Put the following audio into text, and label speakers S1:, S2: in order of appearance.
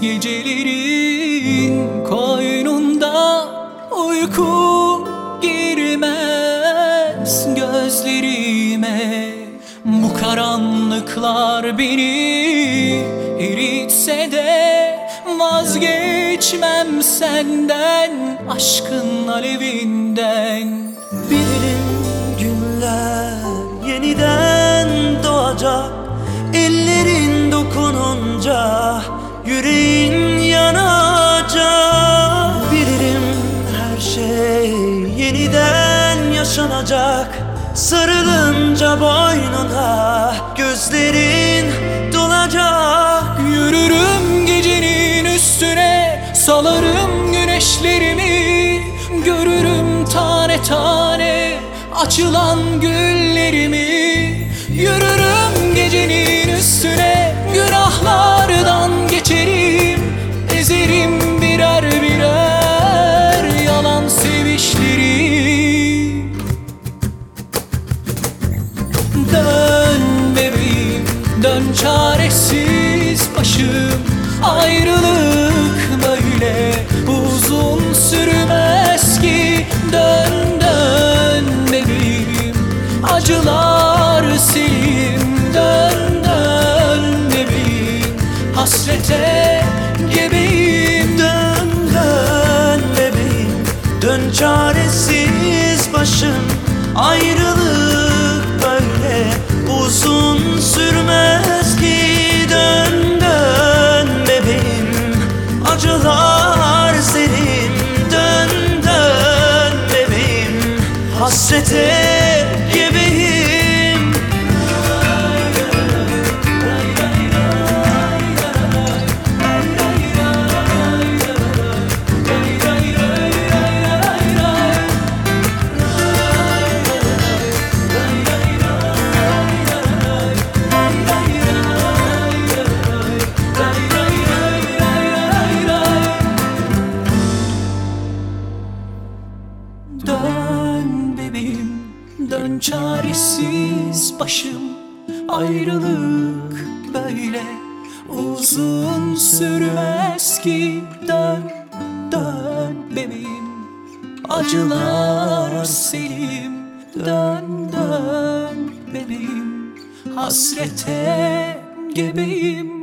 S1: Gecelerin koynunda uyku girmez gözlerime. Bu karanlıklar beni eritse de vazgeçmem senden, aşkın alevinden.
S2: Bilirim günler yeniden doğacak, ellerin dokununca yüreğin yanacak. Bilirim her şey yeniden yaşanacak, sarılınca boynuna gözlerin dolacak.
S1: Yürürüm gecenin üstüne, salarım güneşlerimi, görürüm tane tane açılan güllerimi. Yürürüm gecenin üstüne, günahlardan geçerim, ezerim birer birer yalan sevişleri. Dön bebeğim, dön çaresiz başım, ayrılık böyle uzun sürmez ki. Dön dön bebeğim, acılar silim. Dön dön bebeğim, hasrete gebeyim.
S2: Dön dön bebeğim, dön çaresiz başım, ayrılık böyle uzun sürmez ki. Dön dön bebeğim, acılar serim. Dön dön bebeğim, hasrete gebeyim.
S1: Dön bebeğim, dön çaresiz başım, ayrılık böyle uzun sürmez ki. Dön dön bebeğim, acılar selim. Dön dön bebeğim, hasrete gebeyim.